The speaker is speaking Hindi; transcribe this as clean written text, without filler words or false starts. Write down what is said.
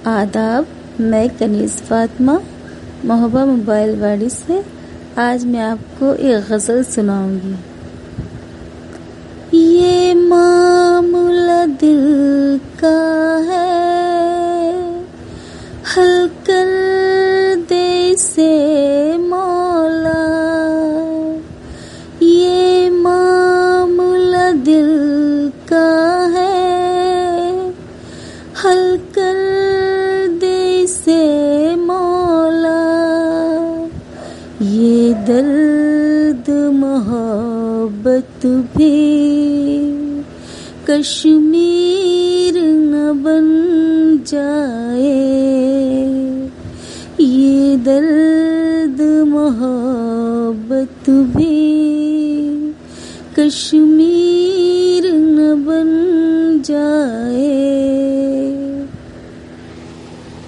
आदाब, मैं कनीज़ फातिमा मोहब्बा मोबाइल वाड़ी से आज मैं आपको एक गज़ल सुनाऊंगी। ये मामला दिल का है, हल कर दे से मौला। ये मामला दिल का है, हल कर दे से मौला। ये दर्द मोहब्बत भी कश्मीर न बन जाए। ये दर्द मोहब्बत भी कश्मीर